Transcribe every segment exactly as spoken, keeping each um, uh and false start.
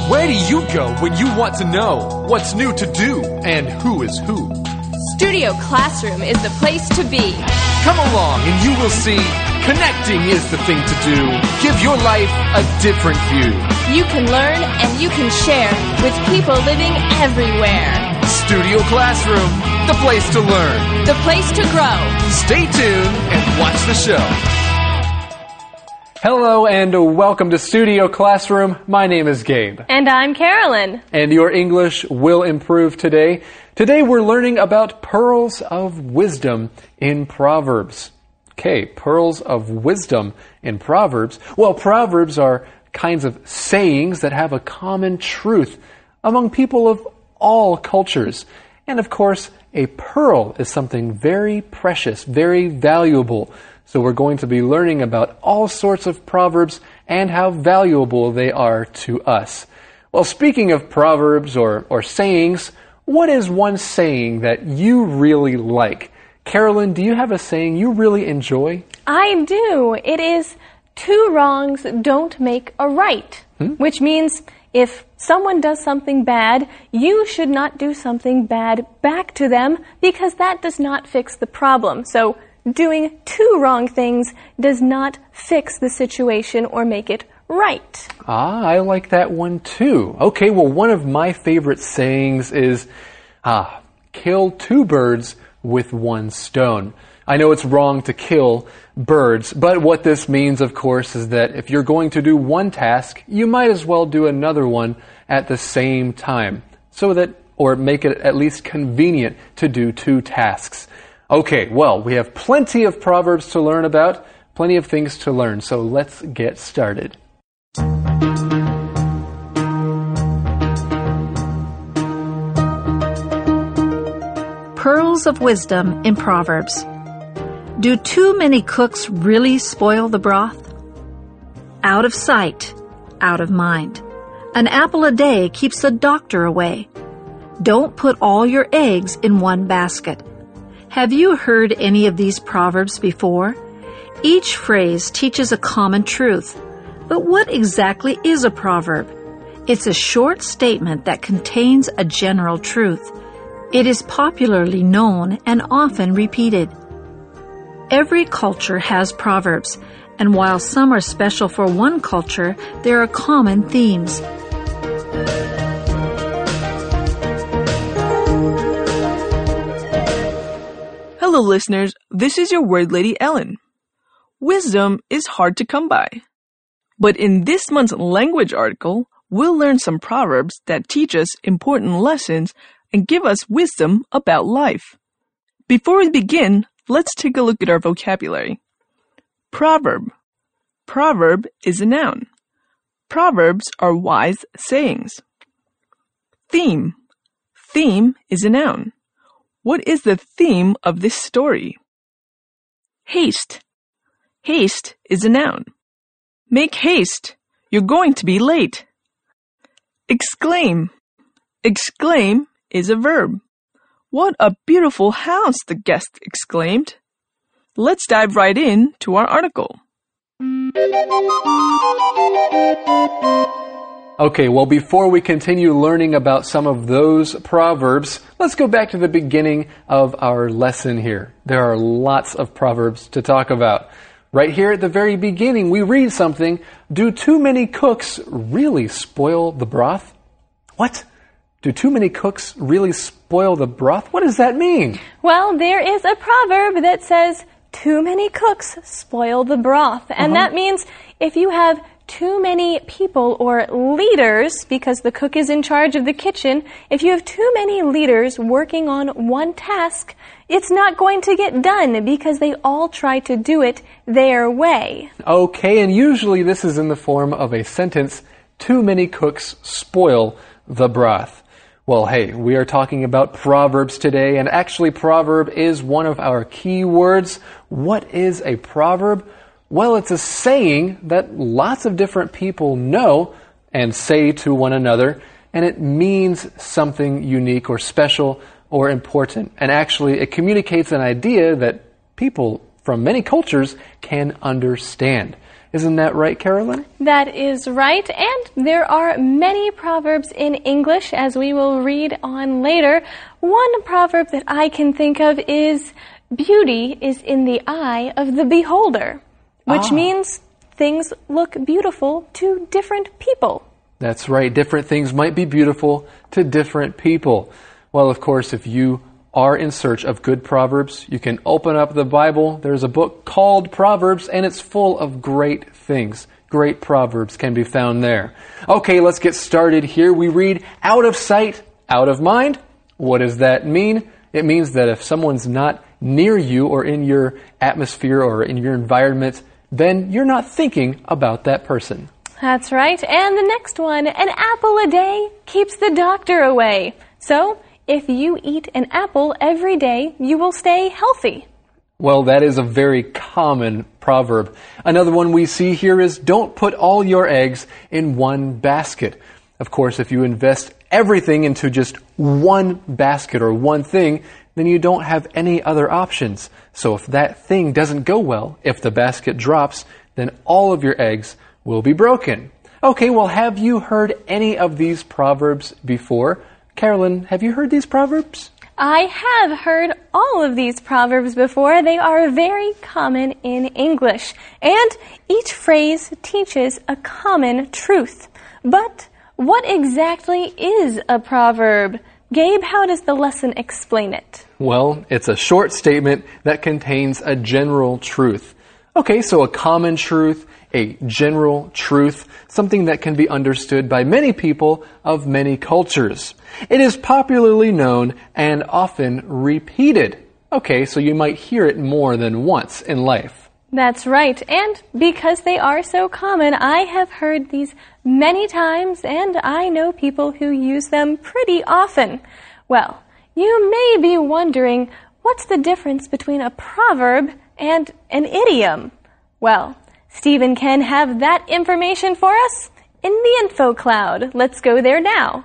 Where do you go when you want to know what's new to do and who is who? Studio Classroom is the place to be. Come along and you will see connecting is the thing to do. Give your life a different view. You can learn and you can share with people living everywhere. Studio Classroom, the place to learn. The place to grow. Stay tuned and watch the show. Hello and welcome to Studio Classroom. My name is Gabe. And I'm Carolyn. And your English will improve today. Today we're learning about pearls of wisdom in Proverbs. Okay, pearls of wisdom in Proverbs. Well, Proverbs are kinds of sayings that have a common truth among people of all cultures. And of course, a pearl is something very precious, very valuable. So we're going to be learning about all sorts of proverbs and how valuable they are to us. Well, speaking of proverbs or, or sayings, what is one saying that you really like? Carolyn, do you have a saying you really enjoy? I do. It is, two wrongs don't make a right, hmm? Which means if someone does something bad, you should not do something bad back to them because that does not fix the problem. So doing two wrong things does not fix the situation or make it right. Ah, I like that one too. Okay, well, one of my favorite sayings is, ah, kill two birds with one stone. I know it's wrong to kill birds, but what this means, of course, is that if you're going to do one task, you might as well do another one at the same time, so that, or make it at least convenient to do two tasks. Okay, well, we have plenty of proverbs to learn about, plenty of things to learn, so let's get started. Pearls of wisdom in Proverbs. Do too many cooks really spoil the broth? Out of sight, out of mind. An apple a day keeps the doctor away. Don't put all your eggs in one basket. Have you heard any of these proverbs before? Each phrase teaches a common truth. But what exactly is a proverb? It's a short statement that contains a general truth. It is popularly known and often repeated. Every culture has proverbs, and while some are special for one culture, there are common themes. Hello, listeners. This is your word lady, Ellen. Wisdom is hard to come by. But in this month's language article, we'll learn some proverbs that teach us important lessons and give us wisdom about life. Before we begin, let's take a look at our vocabulary. Proverb. Proverb is a noun. Proverbs are wise sayings. Theme. Theme is a noun. What is the theme of this story? Haste. Haste is a noun. Make haste. You're going to be late. Exclaim. Exclaim is a verb. What a beautiful house, the guest exclaimed. Let's dive right in to our article. Okay, well, before we continue learning about some of those proverbs, let's go back to the beginning of our lesson here. There are lots of proverbs to talk about. Right here at the very beginning, we read something. Do too many cooks really spoil the broth? What? Do too many cooks really spoil the broth? What does that mean? Well, there is a proverb that says, too many cooks spoil the broth. And uh-huh. That means if you have too many people or leaders, because the cook is in charge of the kitchen, if you have too many leaders working on one task, it's not going to get done because they all try to do it their way. Okay, and usually this is in the form of a sentence, too many cooks spoil the broth. Well, hey, we are talking about Proverbs today, and actually proverb is one of our key words. What is a proverb? Well, it's a saying that lots of different people know and say to one another, and it means something unique or special or important. And actually, it communicates an idea that people from many cultures can understand. Isn't that right, Carolyn? That is right, and there are many proverbs in English, as we will read on later. One proverb that I can think of is, beauty is in the eye of the beholder, which ah. means things look beautiful to different people. That's right. Different things might be beautiful to different people. Well, of course, if you are in search of good proverbs, you can open up the Bible. There's a book called Proverbs, and it's full of great things. Great proverbs can be found there. Okay, let's get started here. We read, out of sight, out of mind. What does that mean? It means that if someone's not near you or in your atmosphere or in your environment, then you're not thinking about that person. That's right. And the next one, an apple a day keeps the doctor away. So, if you eat an apple every day, you will stay healthy. Well, that is a very common proverb. Another one we see here is, don't put all your eggs in one basket. Of course, if you invest everything into just one basket or one thing, then you don't have any other options. So if that thing doesn't go well, if the basket drops, then all of your eggs will be broken. Okay, well, have you heard any of these proverbs before? Carolyn, have you heard these proverbs? I have heard all of these proverbs before. They are very common in English. And each phrase teaches a common truth. But what exactly is a proverb? Gabe, how does the lesson explain it? Well, it's a short statement that contains a general truth. Okay, so a common truth, a general truth, something that can be understood by many people of many cultures. It is popularly known and often repeated. Okay, so you might hear it more than once in life. That's right, and because they are so common, I have heard these many times, and I know people who use them pretty often. Well, you may be wondering, what's the difference between a proverb and an idiom? Well, Steve and Ken have that information for us in the info cloud. Let's go there now.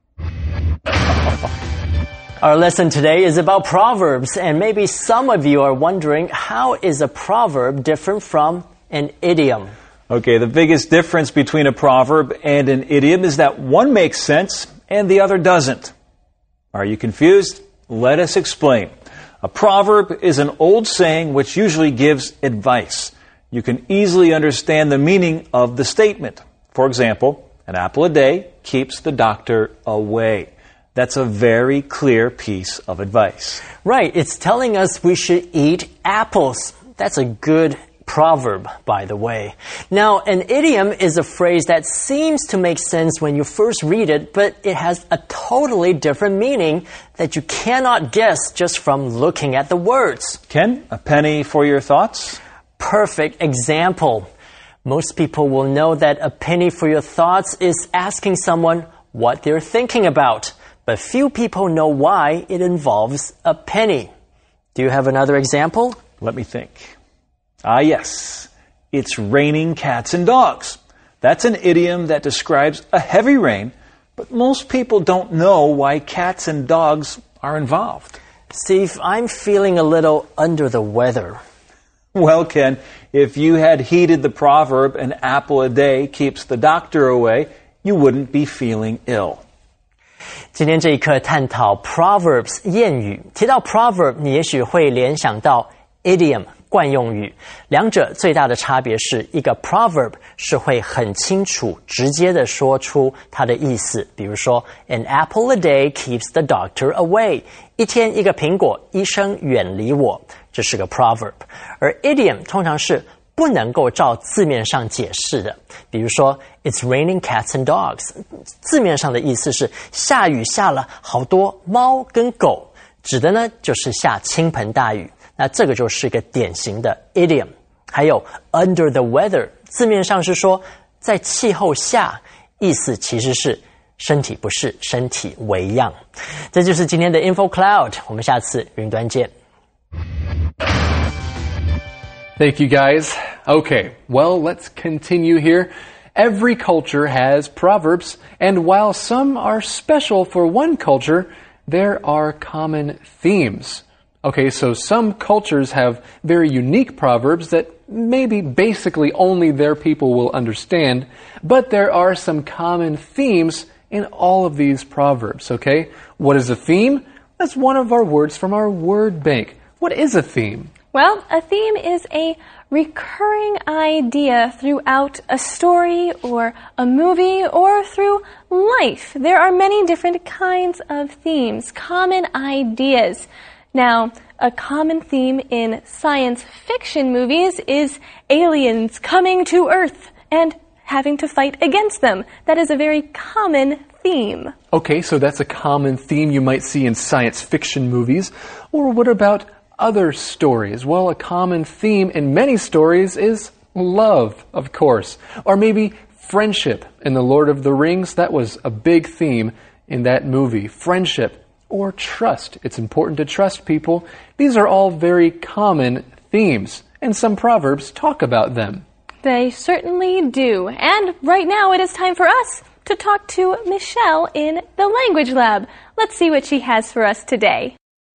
Our lesson today is about proverbs, and maybe some of you are wondering, how is a proverb different from an idiom? Okay, the biggest difference between a proverb and an idiom is that one makes sense and the other doesn't. Are you confused? Let us explain. A proverb is an old saying which usually gives advice. You can easily understand the meaning of the statement. For example, an apple a day keeps the doctor away. That's a very clear piece of advice. Right, it's telling us we should eat apples. That's a good proverb, by the way. Now, an idiom is a phrase that seems to make sense when you first read it, but it has a totally different meaning that you cannot guess just from looking at the words. Ken, a penny for your thoughts? Perfect example. Most people will know that a penny for your thoughts is asking someone what they're thinking about, but few people know why it involves a penny. Do you have another example? Let me think. Ah, yes. It's raining cats and dogs. That's an idiom that describes a heavy rain, but most people don't know why cats and dogs are involved. Steve, I'm feeling a little under the weather. Well, Ken, if you had heeded the proverb, an apple a day keeps the doctor away, you wouldn't be feeling ill. 今天这一课探讨 proverbs 谚语，提到 proverb 你也许会联想到 idiom 惯用语，两者最大的差别是一个 proverb 是会很清楚直接的说出它的意思，比如说 an apple a day keeps the doctor away， 一天一个苹果，医生远离我，这是个 proverb。而 idiom 通常是不能够照字面上解释的，比如说 It's raining cats and dogs， 字面上的意思是下雨下了好多猫跟狗，指的呢就是下倾盆大雨，那这个就是一个典型的 idiom。还有 under the weather， 字面上是说在气候下，意思其实是身体不适，身体为恙。这就是今天的 Info Cloud， 我们下次云端见。 Thank you, guys. Okay, well, let's continue here. Every culture has proverbs, and while some are special for one culture, there are common themes. Okay, so some cultures have very unique proverbs that maybe basically only their people will understand, but there are some common themes in all of these proverbs, okay? What is a theme? That's one of our words from our word bank. What is a theme? Well, a theme is a recurring idea throughout a story or a movie or through life. There are many different kinds of themes, common ideas. Now, a common theme in science fiction movies is aliens coming to Earth and having to fight against them. That is a very common theme. Okay, so that's a common theme you might see in science fiction movies. Or what about other stories? Well, a common theme in many stories is love, of course. Or maybe friendship in The Lord of the Rings. That was a big theme in that movie. Friendship or trust. It's important to trust people. These are all very common themes, and some proverbs talk about them. They certainly do. And right now it is time for us to talk to Michelle in the Language Lab. Let's see what she has for us today.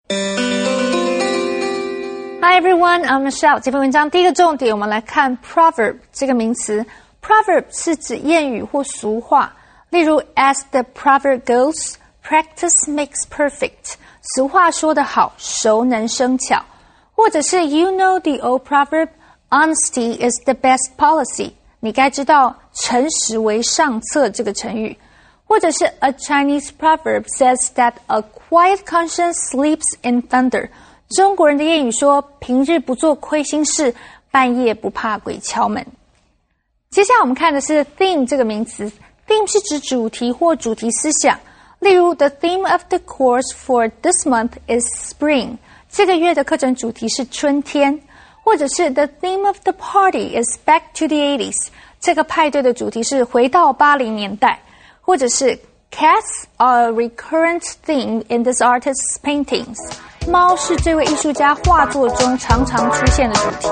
Hi everyone, I'm Michelle. 这篇文章第一个重点，我们来看 proverb 这个名词。Proverb 是指谚语或俗话，例如 as the proverb goes, practice makes perfect. 俗话说得好，熟能生巧。或者是 you know the old proverb, honesty is the best policy. 你该知道诚实为上策这个成语。或者是 a Chinese proverb says that a quiet conscience sleeps in thunder. 中国人的谚语说，平日不做亏心事，半夜不怕鬼敲门。接下来我们看的是 theme 这个名词。theme 是指主题或主题思想。例如 the theme of the course for this month is spring. 这个月的课程主题是春天。或者是 the theme of the party is back to the eighties. 这个派对的主题是回到八零年代。或者是 cats are a recurrent theme in this artist's paintings. 猫是这位艺术家画作中常常出现的主题。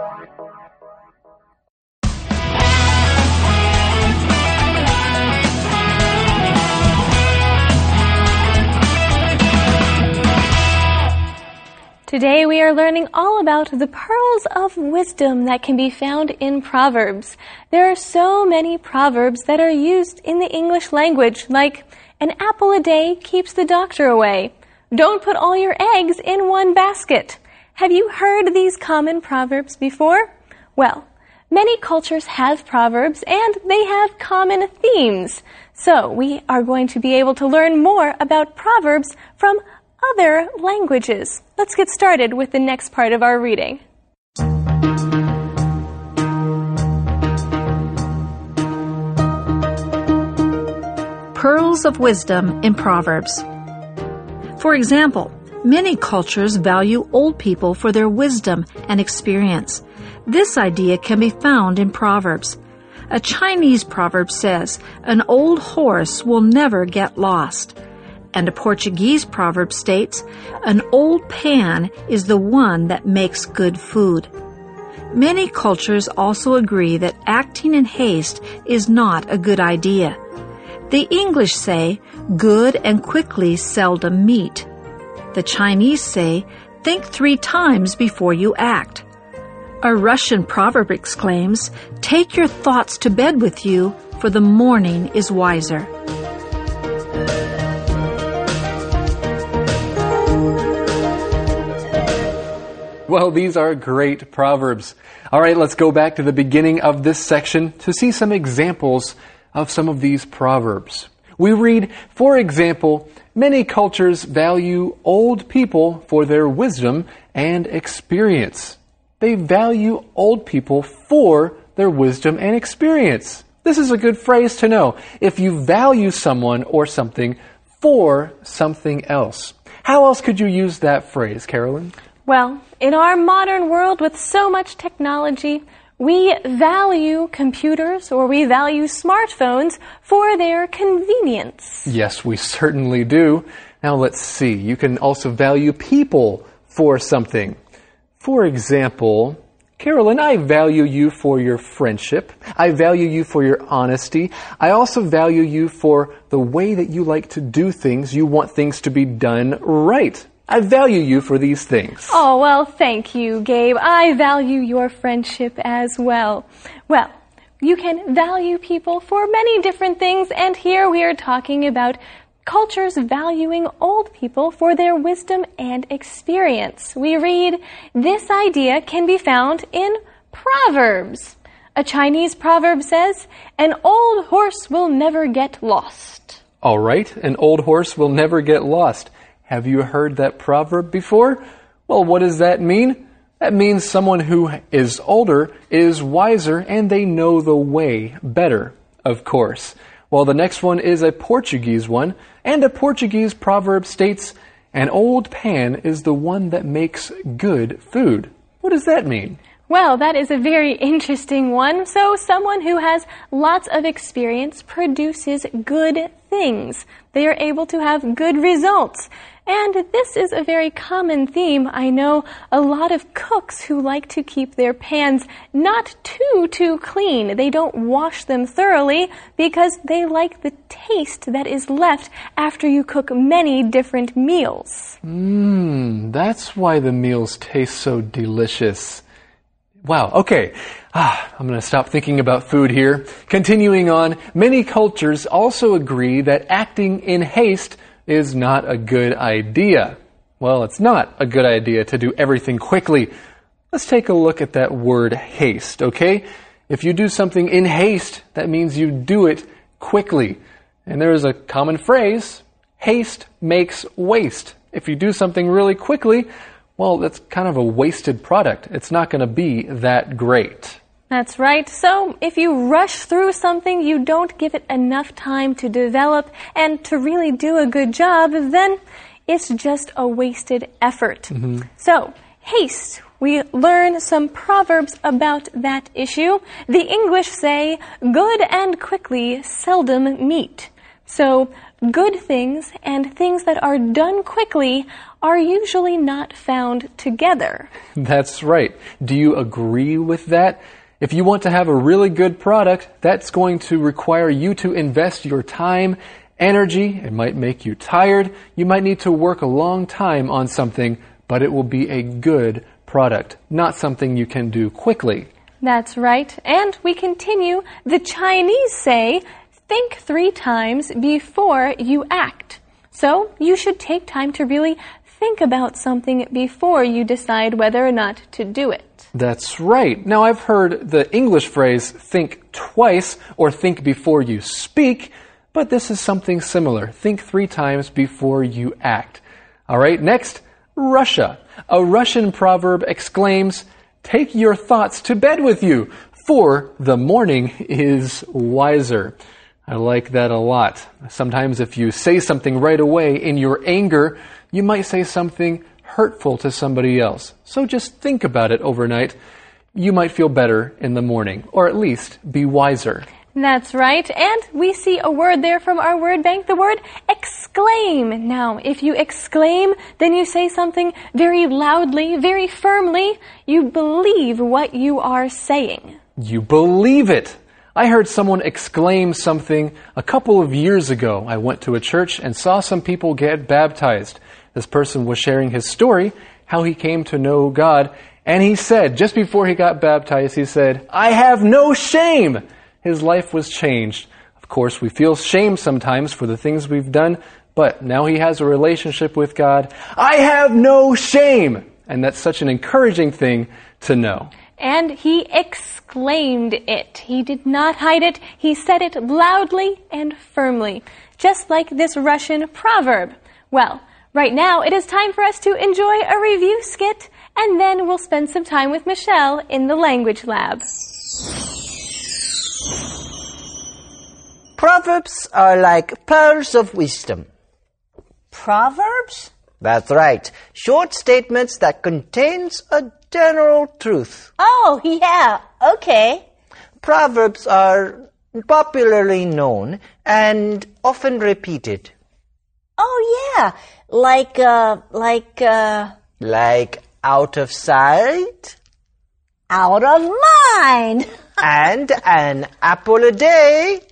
Today we are learning all about the pearls of wisdom that can be found in Proverbs. There are so many proverbs that are used in the English language, like an apple a day keeps the doctor away. Don't put all your eggs in one basket. Have you heard these common proverbs before? Well, many cultures have proverbs and they have common themes. So we are going to be able to learn more about proverbs from other languages. Let's get started with the next part of our reading. Pearls of wisdom in Proverbs. For example, many cultures value old people for their wisdom and experience. This idea can be found in Proverbs. A Chinese proverb says, an old horse will never get lost. And a Portuguese proverb states, an old pan is the one that makes good food. Many cultures also agree that acting in haste is not a good idea. The English say, good and quickly seldom meet. The Chinese say, think three times before you act. A Russian proverb exclaims, take your thoughts to bed with you, for the morning is wiser. Well, these are great proverbs. All right, let's go back to the beginning of this section to see some examples of some of these proverbs. We read, for example, many cultures value old people for their wisdom and experience. They value old people for their wisdom and experience. This is a good phrase to know. If you value someone or something for something else. How else could you use that phrase, Carolyn? Well, in our modern world with so much technology, we value computers or we value smartphones for their convenience. Yes, we certainly do. Now let's see. You can also value people for something. For example, Carolyn, I value you for your friendship. I value you for your honesty. I also value you for the way that you like to do things. You want things to be done right. I value you for these things. Oh, well, thank you, Gabe. I value your friendship as well. Well, you can value people for many different things, and here we are talking about cultures valuing old people for their wisdom and experience. We read, this idea can be found in Proverbs. A Chinese proverb says, an old horse will never get lost. All right, an old horse will never get lost. Have you heard that proverb before? Well, what does that mean? That means someone who is older is wiser and they know the way better, of course. Well, the next one is a Portuguese one, and a Portuguese proverb states, an old pan is the one that makes good food. What does that mean? Well, that is a very interesting one. So someone who has lots of experience produces good things. They are able to have good results. And this is a very common theme. I know a lot of cooks who like to keep their pans not too, too clean. They don't wash them thoroughly because they like the taste that is left after you cook many different meals. Mmm, that's why the meals taste so delicious. Wow, okay. Ah, I'm going to stop thinking about food here. Continuing on, many cultures also agree that acting in haste is not a good idea. Well, it's not a good idea to do everything quickly. Let's take a look at that word haste, okay? If you do something in haste, that means you do it quickly. And there is a common phrase, haste makes waste. If you do something really quickly, well, that's kind of a wasted product. It's not going to be that great. That's right. So if you rush through something, you don't give it enough time to develop and to really do a good job, then it's just a wasted effort. Mm-hmm. So, haste. We learn some proverbs about that issue. The English say, good and quickly seldom meet. So, good things and things that are done quickly are usually not found together. That's right. Do you agree with that? If you want to have a really good product, that's going to require you to invest your time, energy. It might make you tired. You might need to work a long time on something, but it will be a good product, not something you can do quickly. That's right. And we continue. The Chinese say, think three times before you act. So you should take time to really think about something before you decide whether or not to do it. That's right. Now, I've heard the English phrase, think twice, or think before you speak, but this is something similar. Think three times before you act. All right, next, Russia. A Russian proverb exclaims, take your thoughts to bed with you, for the morning is wiser. I like that a lot. Sometimes if you say something right away in your anger, you might say something hurtful to somebody else. So just think about it overnight. You might feel better in the morning, or at least be wiser. That's right. And we see a word there from our word bank, the word exclaim. Now, if you exclaim, then you say something very loudly, very firmly. You believe what you are saying. You believe it. I heard someone exclaim something a couple of years ago. I went to a church and saw some people get baptized. This person was sharing his story, how he came to know God, and he said, just before he got baptized, he said, I have no shame. His life was changed. Of course, we feel shame sometimes for the things we've done, but now he has a relationship with God. I have no shame. And that's such an encouraging thing to know. And he exclaimed it. He did not hide it. He said it loudly and firmly, just like this Russian proverb. Well, right now it is time for us to enjoy a review skit, and then we'll spend some time with Michelle in the language lab. Proverbs are like pearls of wisdom. Proverbs? That's right. Short statements that contains a general truth. Oh, yeah. Okay. Proverbs are popularly known and often repeated. Oh, yeah. Like, uh, like, uh... Like out of sight. Out of mind. And an apple a day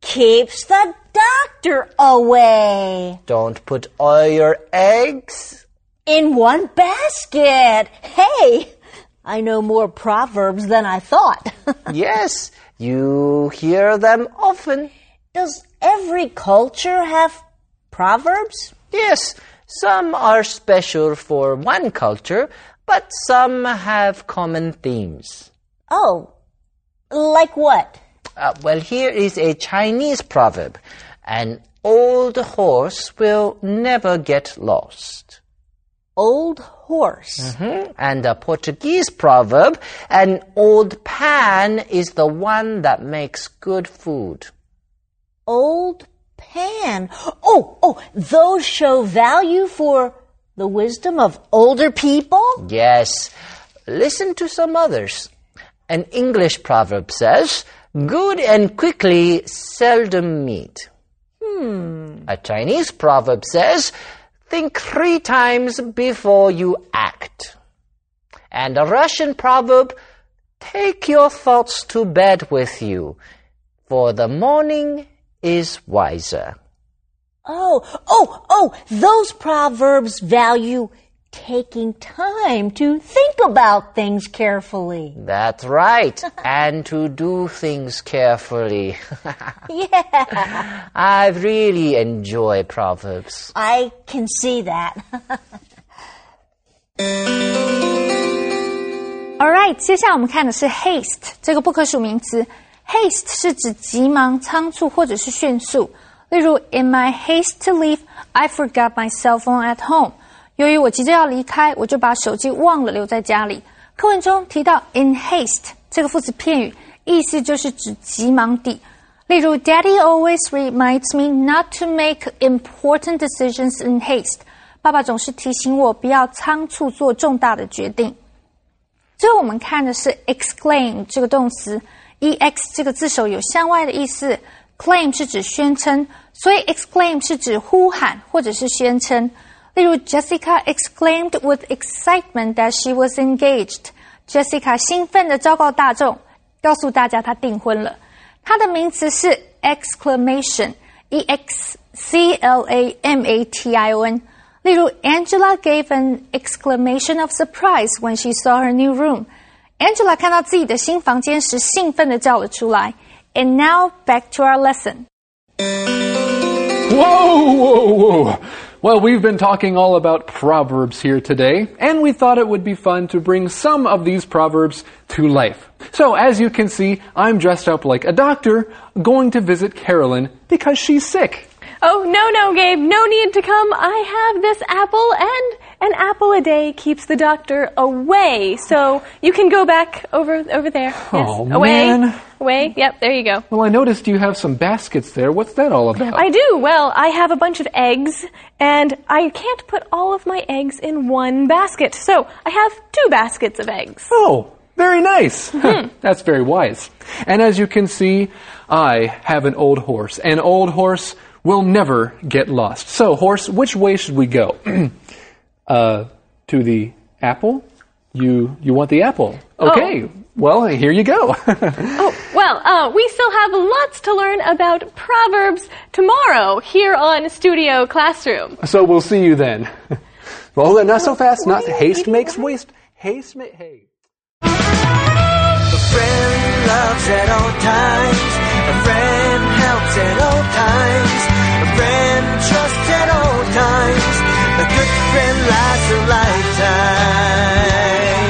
keeps the doctor away. Don't put all your eggs In one basket. Hey, I know more proverbs than I thought. Yes, you hear them often. Does every culture have proverbs? Yes, some are special for one culture, but some have common themes. Oh, like what? Uh, well, here is a Chinese proverb. An old horse will never get lost. Old horse. Mm-hmm. And a Portuguese proverb, an old pan is the one that makes good food. Old pan. Oh, oh, those show value for the wisdom of older people? Yes. Listen to some others. An English proverb says, good and quickly seldom meet. Hmm. A Chinese proverb says, think three times before you act. And a Russian proverb, take your thoughts to bed with you, for the morning is wiser. Oh, oh, oh, those proverbs value taking time to think about things carefully. That's right, and to do things carefully. Yeah. I really enjoy proverbs. I can see that. Alright, 接下来我们看的是 haste 这个不可数名词。haste 是指急忙、仓促或者是迅速。例如 In my haste to leave, I forgot my cell phone at home. 由于我急着要离开，我就把手机忘了留在家里。课文中提到 in haste 这个副词片语，意思就是指急忙地。例如 Daddy always reminds me not to make important decisions in haste. 爸爸总是提醒我不要仓促做重大的决定。最后我们看的是 exclaim 这个动词 ex 这个字首有向外的意思， claim 是指宣称，所以 exclaim 是指呼喊或者是宣称。例如 Jessica exclaimed with excitement that she was engaged. Jessica 兴奋地昭告大众，告诉大家她订婚了。它的名词是 exclamation, E X C L A M A T I O N. 例如 Angela gave an exclamation of surprise when she saw her new room. Angela 看到自己的新房间时兴奋地叫了出来。And now back to our lesson. Whoa, whoa, whoa. Well, we've been talking all about proverbs here today, and we thought it would be fun to bring some of these proverbs to life. So, as you can see, I'm dressed up like a doctor going to visit Carolyn because she's sick. Oh, no, no, Gabe, no need to come. I have this apple, and an apple a day keeps the doctor away. So you can go back over over there. Yes. Oh, away. man. Away. Yep, there you go. Well, I noticed you have some baskets there. What's that all about? I do. Well, I have a bunch of eggs, and I can't put all of my eggs in one basket. So I have two baskets of eggs. Oh, very nice. Mm-hmm. That's very wise. And as you can see, I have an old horse. An old horse will never get lost. So, horse, which way should we go? uh, to the apple? You you want the apple? Okay. Oh. Well, here you go. Oh, well, uh, we still have lots to learn about Proverbs tomorrow here on Studio Classroom. So we'll see you then. Well, not so fast. Not haste makes waste. Haste makes hay. A friend loves at all times. A friend helps at all times. A friend trusts at all times. A good friend lasts a lifetime.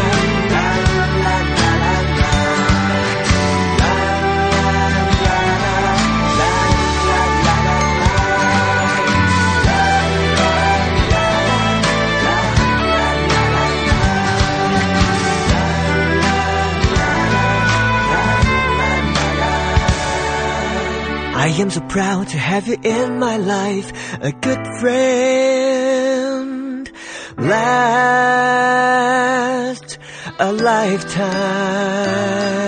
I am so proud to have you in my life, a good friend, last a lifetime.